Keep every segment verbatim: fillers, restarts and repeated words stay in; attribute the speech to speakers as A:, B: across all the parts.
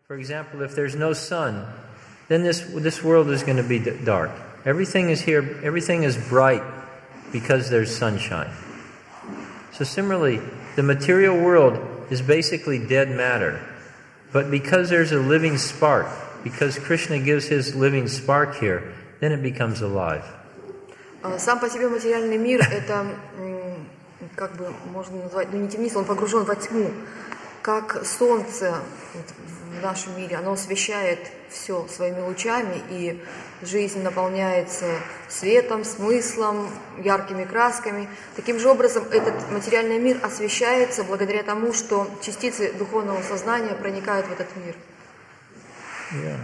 A: For example, if there's no sun, then this this world is going to be dark. Everything is here, everything is bright because there's sunshine. So similarly, the material world is basically dead matter. But because there's a living spark, because Krishna gives his living spark here, then it becomes alive.
B: Сам по себе материальный мир — это, как бы можно назвать, ну не темница, он погружен во тьму. Как солнце в нашем мире, оно освещает все своими лучами, и жизнь наполняется светом, смыслом, яркими красками. Таким же образом, этот материальный мир освещается благодаря тому, что частицы духовного сознания проникают в этот мир.
A: Yeah.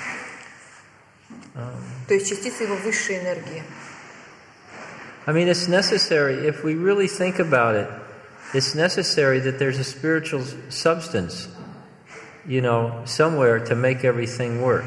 A: Um,
B: То есть частицы его высшей энергии.
A: I mean, it's necessary, if we really think about it, it's necessary that there's a spiritual substance, you know, somewhere to make everything work.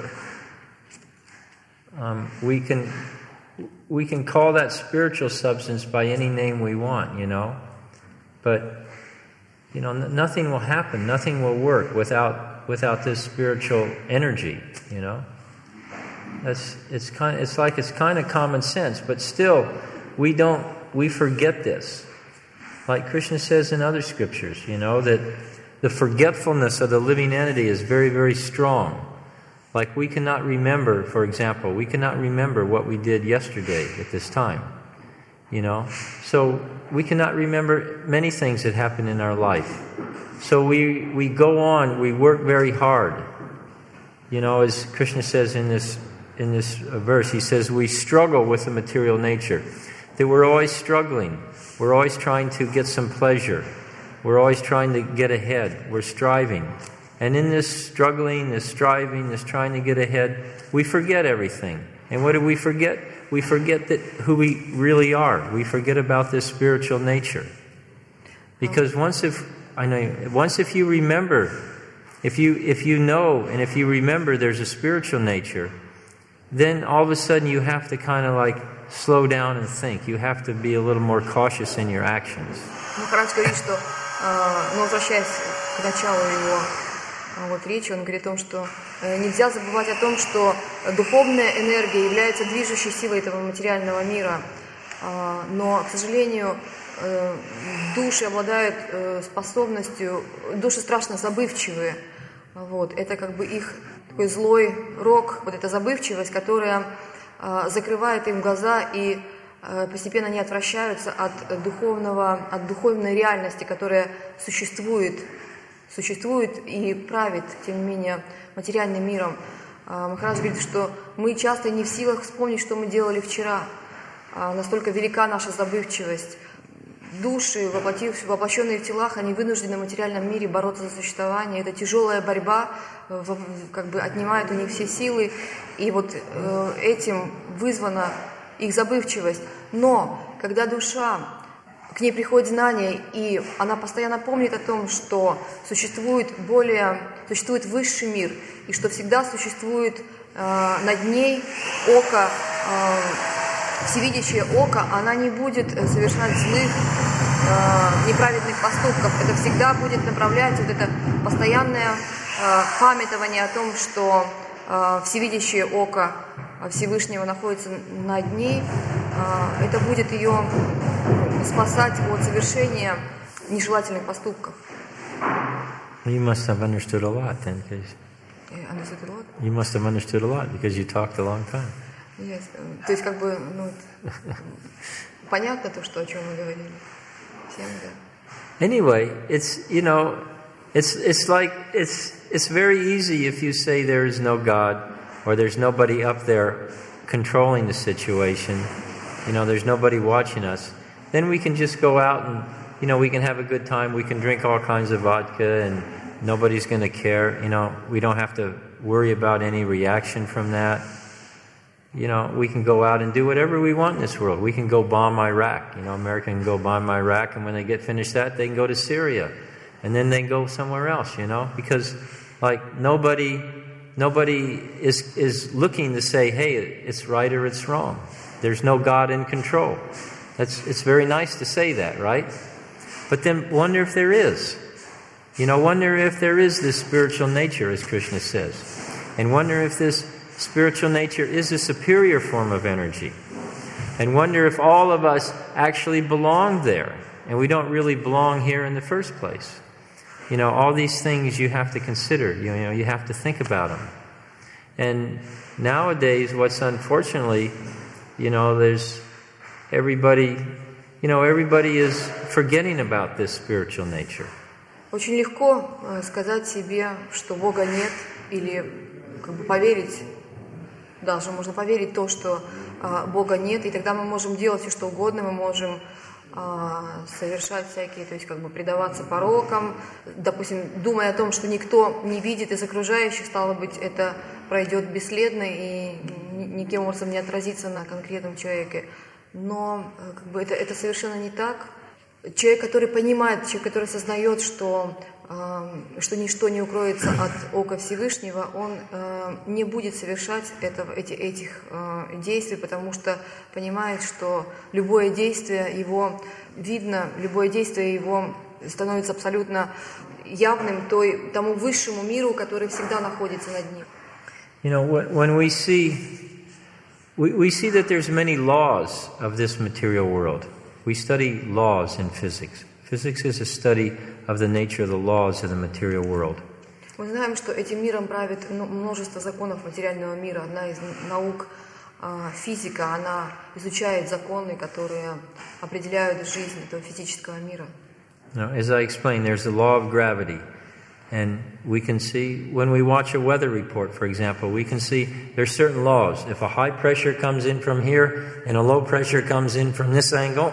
A: Um, we can we can call that spiritual substance by any name we want, you know, but you know, n- nothing will happen, nothing will work without without this spiritual energy, you know. That's it's kind it's like it's kind of common sense, but still we don't we forget this. Like Krishna says in other scriptures, you know, that the forgetfulness of the living entity is very, very strong. Like we cannot remember, for example, we cannot remember what we did yesterday at this time, you know. So we cannot remember many things that happened in our life. So we, we go on, we work very hard. You know, as Krishna says in this, in this verse, he says, we struggle with the material nature. That we're always struggling. We're always trying to get some pleasure. We're always trying to get ahead. We're striving. And in this struggling, this striving, this trying to get ahead, we forget everything. And what do we forget? We forget that who we really are. We forget about this spiritual nature. Because once if I know once if you remember, if you if you know and if you remember there's a spiritual nature, then all of a sudden you have to kind of like slow down and think. You have to be a little more cautious in your actions.
B: Махарадж говорит, что, ну, возвращаясь к началу его вот речи, он говорит о том, что нельзя забывать о том, что духовная энергия является движущей силой этого материального мира. Но, к сожалению, души обладают способностью, души страшно забывчивые. Вот. Это как бы их такой злой рок, вот эта забывчивость, которая закрывает им глаза, и постепенно они отвращаются от духовного, от духовной реальности, которая существует, существует и правит, тем не менее, материальным миром. Махарадж говорит, что мы часто не в силах вспомнить, что мы делали вчера. Настолько велика наша забывчивость. Души, воплощенные в телах, они вынуждены в материальном мире бороться за существование. Это тяжелая борьба, как бы отнимает у них все силы, и вот этим вызвана их забывчивость. Но когда душа, к ней приходит знание, и она постоянно помнит о том, что существует более, существует высший мир, и что всегда существует э, над ней око, э, всевидящее око, она не будет совершать злых, э, неправедных поступков. Это всегда будет направлять вот это постоянное э, памятование о том, что э, всевидящее око Всевышнего находится над ней. Э, это будет ее спасать от совершения нежелательных поступков.
A: You must have understood a lot then, because
B: Understood a lot?
A: you must have understood a lot because you talked a long time.
B: Yes. То есть как бы, ну, понятно то, что о чем мы говорили. Всем, да.
A: Anyway, it's you know, it's it's like it's it's very easy if you say there is no God or there's nobody up there controlling the situation. You know, there's nobody watching us. Then we can just go out and, you know, we can have a good time. We can drink all kinds of vodka and nobody's going to care. You know, we don't have to worry about any reaction from that. You know, we can go out and do whatever we want in this world. We can go bomb Iraq. You know, America can go bomb Iraq, and when they get finished that, they can go to Syria. And then they can go somewhere else, you know, because, like, nobody nobody is is looking to say, hey, it's right or it's wrong. There's no God in control. That's, it's very nice to say that, right? But then wonder if there is. You know, wonder if there is this spiritual nature, as Krishna says. And wonder if this spiritual nature is a superior form of energy. And wonder if all of us actually belong there. And we don't really belong here in the first place. You know, all these things you have to consider. You know, you have to think about them. And nowadays, what's unfortunately, you know, there's everybody, you know, everybody is forgetting about this spiritual nature.
B: Очень легко сказать себе, что Бога нет, или как бы поверить, даже можно поверить в то, что а, Бога нет, и тогда мы можем делать все, что угодно, мы можем а, совершать всякие, то есть как бы предаваться порокам, допустим, думая о том, что никто не видит из окружающих, стало быть, это пройдет бесследно и никаким образом не отразится на конкретном человеке. Но как бы, это, это совершенно не так. Человек, который понимает, человек, который осознает, что, э, что ничто не укроется от ока Всевышнего, он э, не будет совершать этого, эти, этих э, действий, потому что понимает, что любое действие его видно, любое действие его становится абсолютно явным той, тому высшему миру, который всегда находится над ним.
A: You know, when we see, we, we see that there's many laws of this material world. We study laws in physics. Physics is a study of the nature of the laws of the material world.
B: Мы знаем, что этим миром правит множество законов материального мира. Одна из наук физика, она изучает законы, которые определяют жизнь этого физического мира.
A: Now, as I explained, there's the law of gravity. And we can see, when we watch a weather report, for example, we can see there's certain laws. If a high pressure comes in from here and a low pressure comes in from this angle,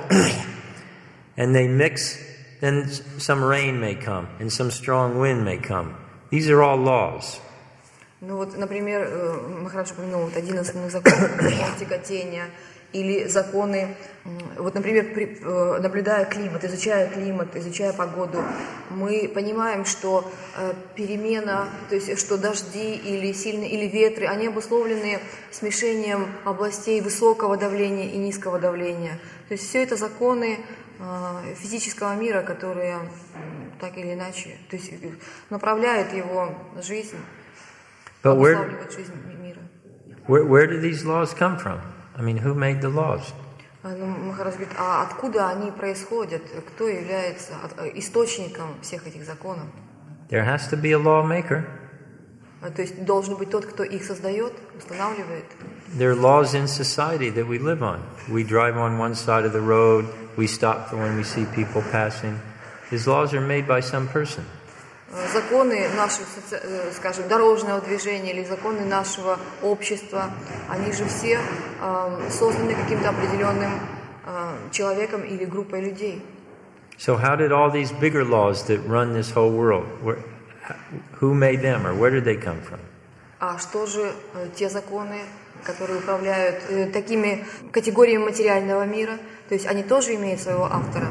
A: and they mix, then some rain may come and some strong wind may come. These are all laws.
B: Ну вот, например, Махарадж упомянул вот один из основных законов тяготения, или законы, вот, например, при, наблюдая климат, изучая климат, изучая погоду, мы понимаем, что э, перемена, то есть что дожди или сильные, или ветры, они обусловлены смешением областей высокого давления и низкого давления. То есть все это законы э, физического мира, которые э, так или иначе, то есть направляют его жизнь, обуславливают жизнь мира.
A: Where, where do these laws come from? I mean, who made the laws?
B: Ну, Махарадж говорит, а откуда они происходят? Кто является источником всех этих законов?
A: There has to be a lawmaker.
B: То есть должен быть тот, кто их создает, устанавливает.
A: There are laws in society that we live on. We drive on one side of the road. We stop for when we see people passing. These laws are made by some person.
B: Законы нашего, скажем, дорожного движения или законы нашего общества, они же все э, созданы каким-то определенным э, человеком или группой людей.
A: So how did all these bigger laws that run this whole world, where, who made them or where did they come from?
B: А что же э, те законы, которые управляют э, такими категориями материального мира, то есть они тоже имеют своего автора?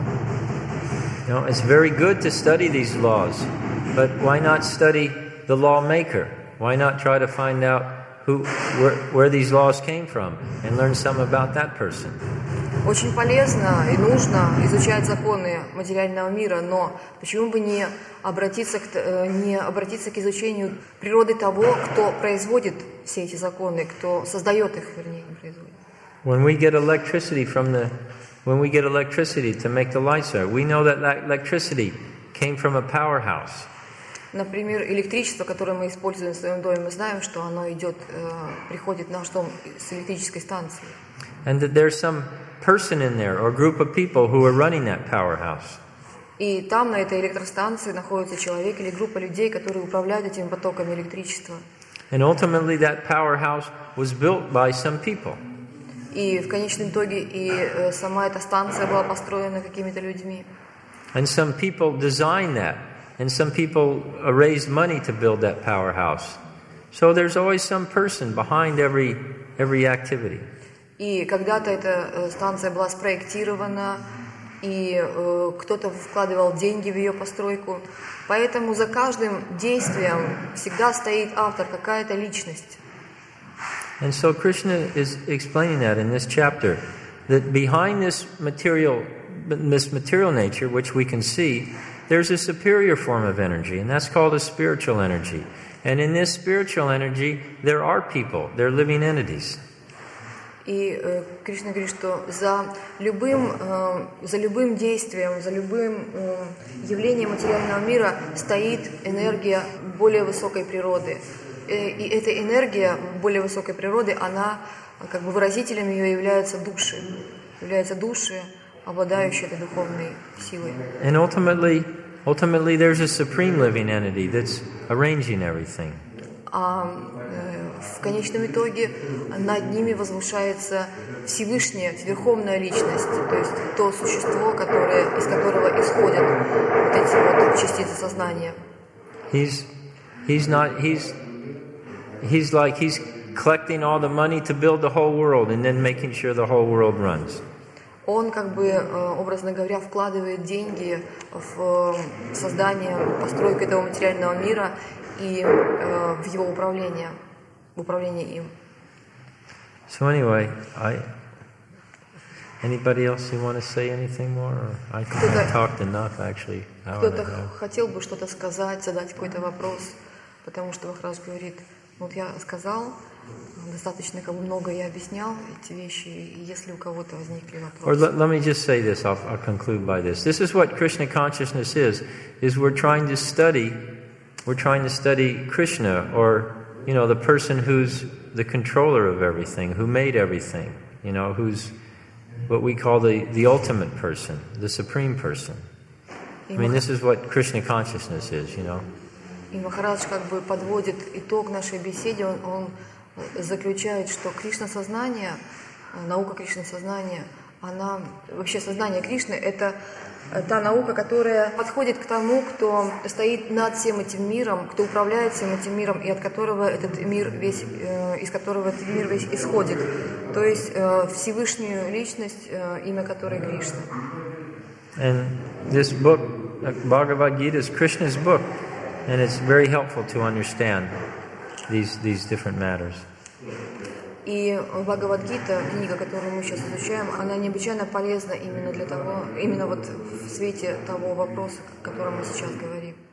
A: You know, it's very good to study these laws. But why not study the lawmaker? Why not try to find out who, where, where these laws came from and learn something about that person?
B: Очень полезно и нужно изучать законы материального мира, но почему бы не обратиться к, не обратиться к изучению природы того, кто производит все эти законы, кто создает их, вернее, не производит.
A: When we get electricity from the, when we get electricity to make the lights on, we know that that electricity came from a powerhouse.
B: Например, электричество, которое мы используем в своем доме, мы знаем, что оно идет, э, приходит в наш дом с электрической станции.
A: And that there's some person in there or group of people who are running that powerhouse.
B: И там, на этой электростанции, находится человек или группа людей, которые управляют этими потоками электричества.
A: And ultimately that powerhouse was built by some people.
B: И в конечном итоге и э, сама эта станция была построена какими-то людьми.
A: And some people designed that. And some people raised money to build that powerhouse. So there's always some person behind every every activity.
B: И когда-то эта станция была спроектирована, и э, кто-то вкладывал деньги в ее постройку. Поэтому за каждым действием всегда стоит автор, какая-то личность.
A: And so Krishna is explaining that in this chapter, that behind this material, this material nature, which we can see, there's a superior form of energy, and that's called a spiritual energy. And in this spiritual energy, there are people, they're living entities.
B: И э, Кришна говорит, что за любым, э, за любым действием, за любым э, явлением материального мира стоит энергия более высокой природы. И, и эта энергия более высокой природы, она, как бы выразителем ее являются души, являются души, обладающие этой духовной силой.
A: And ultimately, ultimately there's a supreme living entity that's arranging everything.
B: А э, в конечном итоге над ними возвышается Всевышняя, Верховная Личность, то есть то существо, которое, из которого исходят вот эти вот частицы сознания.
A: He's, he's not, he's, he's like he's collecting all the money to build the whole world and then making sure the whole world runs.
B: Он, как бы, образно говоря, вкладывает деньги в создание, постройку этого материального мира и э, в его управление, в управление им.
A: So anyway, I. Anybody else who want to say anything more? Or I think I talked enough, actually.
B: Кто-то хотел бы что-то сказать, задать какой-то вопрос, потому что Махарадж говорит, вот я сказал, достаточно как бы много я объяснял эти вещи, и если у кого-то возникли вопросы.
A: Or let, let me just say this, I'll, I'll conclude by this. This is what Krishna consciousness is, is we're trying to study, we're trying to study Krishna, or, you know, the person who's the controller of everything, who made everything, you know, who's what we call the, the ultimate person, the supreme person. I mean, this is what Krishna consciousness is, you know.
B: И Махарадж как бы подводит итог нашей беседе, он, он заключает, что Кришна-сознание, наука Кришна-сознания, она, вообще сознание Кришны, это та наука, которая подходит к тому, кто стоит над всем этим миром, кто управляет всем этим миром, и от которого этот мир весь, из которого этот мир весь исходит. То есть Всевышнюю Личность, имя которой Кришна.
A: And this book, Bhagavad Gita, is Krishna's book, and it's very helpful to understand these these different matters.
B: И Бхагавад-гита, книга, которую мы сейчас изучаем, она необычайно полезна именно для того, именно вот в свете того вопроса, о котором мы сейчас говорим.